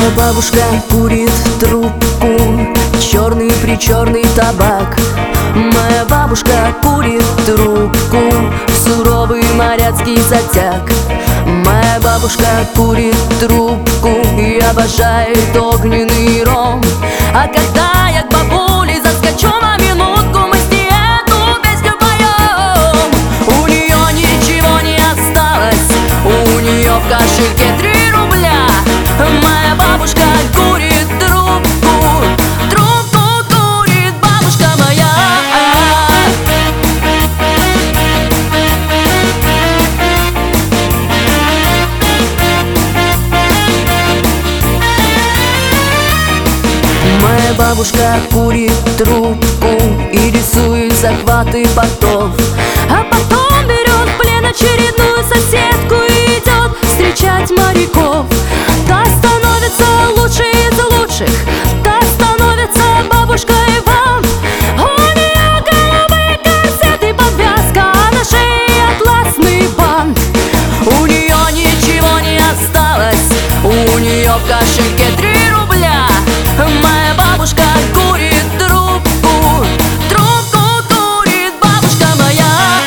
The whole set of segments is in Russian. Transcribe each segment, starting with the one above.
Бабушка курит трубку, черный-причерный табак. Моя бабушка курит трубку, суровый моряцкий затяг. Моя бабушка курит трубку и обожает огненный ром. А когда я к бабуле заскочу на минутку, мы с ней эту песню поем. У нее ничего не осталось, у нее в кошельке 3 рубля. Моя бабушка курит трубку, трубку курит бабушка моя. Моя бабушка курит трубку и рисует захваты портов. А потом берет в плен очередную соседку и идет встречать моряков. Та становится лучше из лучших, та становится бабушкой вам. У нее голубые корсеты, подвязка, а на шее атласный бант. У нее ничего не осталось, у нее в кошельке 3 рубля. Моя бабушка курит трубку, трубку курит бабушка моя.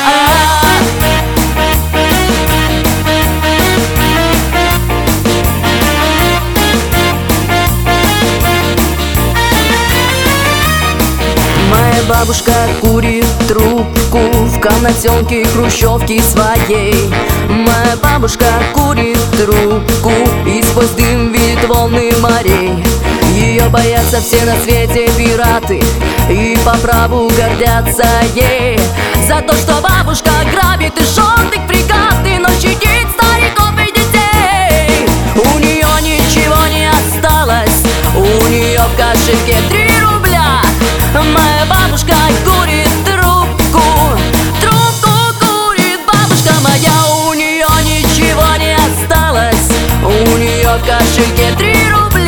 Моя бабушка курит трубку в комнатенке хрущевки своей. Моя бабушка курит трубку и сквозь дым видит волны морей. Ее боятся все на свете пираты и по праву гордятся ей. За то, что бабушка грабит и жжет их фрегаты, но щадит стариков и детей. У нее ничего не осталось, у нее в кошельке 3 рубля. Моя бабушка курит трубку, трубку курит бабушка моя. У нее ничего не осталось, у нее в кошельке 3 рубля.